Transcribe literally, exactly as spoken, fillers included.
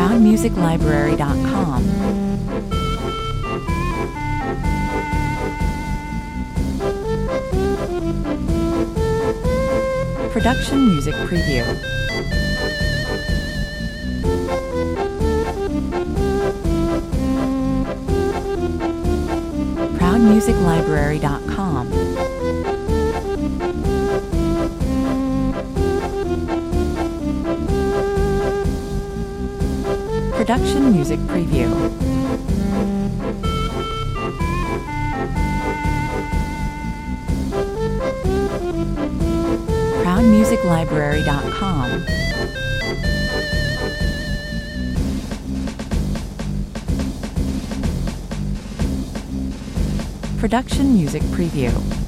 proud music library dot com. Production Music Preview. proud music library dot com. Production Music Preview. proud music library dot com. Production Music Preview.